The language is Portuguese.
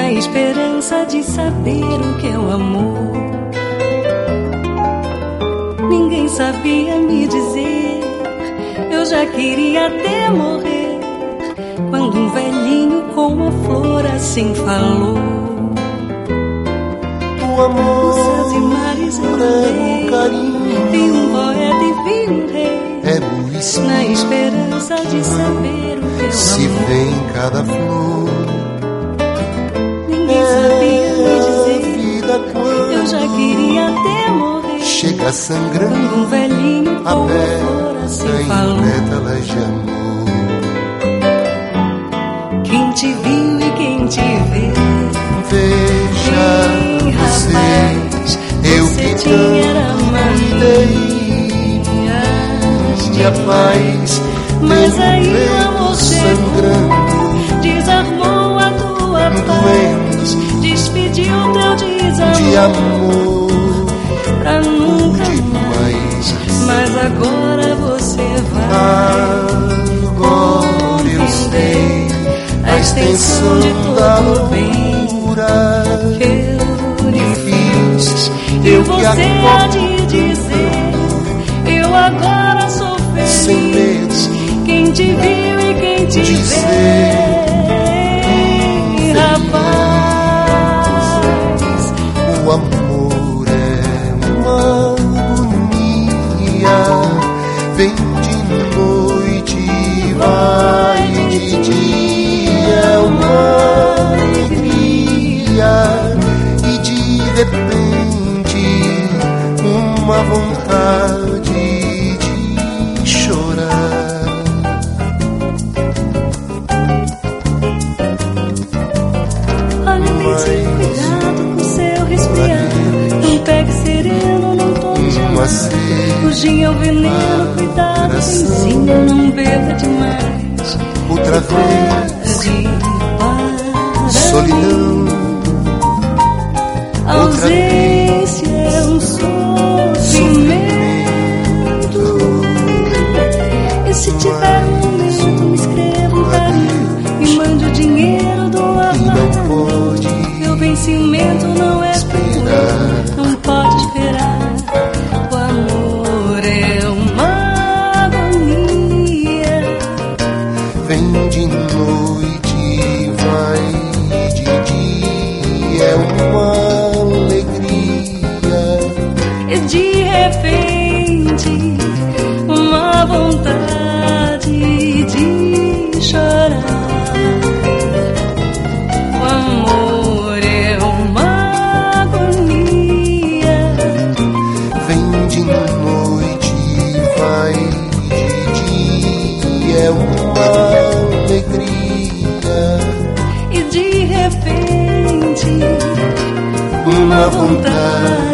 na esperança de saber o que é o amor. Ninguém sabia me dizer, eu já queria até morrer, quando um velhinho com uma flor assim falou. O amor, os céus e mares eu andei, carinho, vi um poeta e vi um rei, era o espírito na esperança de saber o que é o se amor. vê em cada flor. Ninguém sabia me dizer, vida quando eu já queria até morrer, chega sangrando, quando um velhinho com uma flor assim em falou. pétalas de amor. Quem te viu e quem te vê, Veja ei, você, rapaz, eu você que tinha tanto manias de paz, mas meu aí o peito amor sangrando, chegou, desarmou a tua paz, despediu teu de desamor amor, pra nunca demais. mas agora você vai Agora eu sei a extensão de da todo o bem loucura que eu lhe fiz. E você há de dizer, eu agora sou feliz, sem medo, quem te viu e quem te dizer, vê, rapaz. o amor é uma agonia, vem de noite, vai de dia, é uma alegria e de repente uma vontade de chorar. Olha bem, tenha cuidado com seu resfriado, não pegue sereno, não tome gelado, fugir é o veneno, cuidado, benzinho, não beba demais. Outra vez, solidão, a ausência é um sofrimento. E se tiver um momento, me escreva um carinho, me mande o dinheiro do aval. Meu bem, ciumento não é esperar, não pode esperar. O amor é uma agonia, vem de noite, vai de dia, é uma alegria e de repente uma vontade de chorar. O amor é uma agonia, vem de noite, vai de dia, é uma alegria e de repente uma vontade